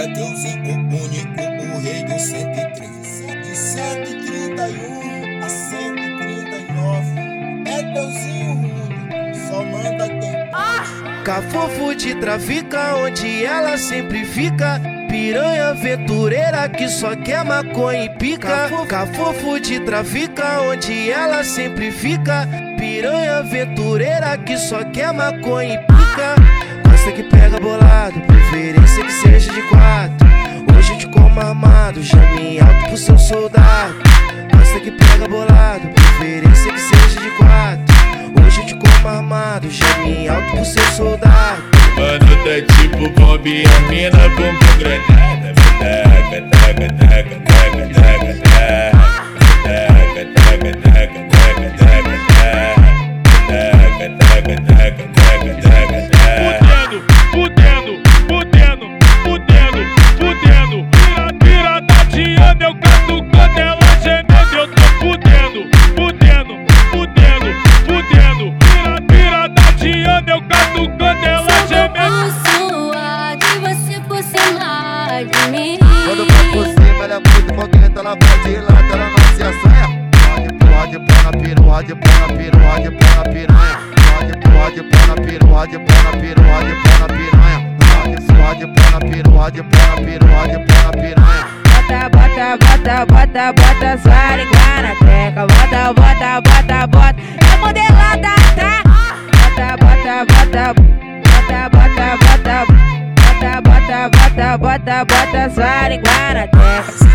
Mateuzinho, o único, o rei do 103. De 131 a 139. É Deusinho único, só manda quem pode. Cafofo de trafica, onde ela sempre fica. Piranha aventureira que só quer maconha e pica. Cafofo de trafica, onde ela sempre fica. Piranha aventureira que só quer maconha e pica. Gosta que pega bolado, preferência que seja de quatro. Hoje eu te como armado, chame alto pro seu soldado. Gosta que pega bolado, preferência que seja de quatro. Hoje eu te como armado, chame alto pro seu soldado. Mano, tá tipo bombe, a mina com granada. Taca, taca, taca, taca, taca, taca. Taca, taca, taca, taca, taca, taca. Taca, taca, taca, taca, taca. Fudendo, fudendo, fudendo, fudendo. Pira da Diana, eu canto quando ela gemendo. Eu tô fudendo, fudendo, fudendo, fudendo. Pira da Diana, eu canto quando ela quando vai por cima, ela é muito fogueta, ela vai de lado, ela não se assanha. Pode pôr na piru, pode pôr na piru, pode pôr na piranha. Pode pôr na piru, pode pôr na piru, pode pôr na piranha. Pode pôr na piru, pode pôr na piru, pode pôr na piranha. Bota, bota, bota, bota, bota sua língua na teca. Bota, bota, bota, bota, é modelada, tá? Bota, bota, bota, bota, bota, bota, bota, bota, bota, bota, bota sua língua na teca.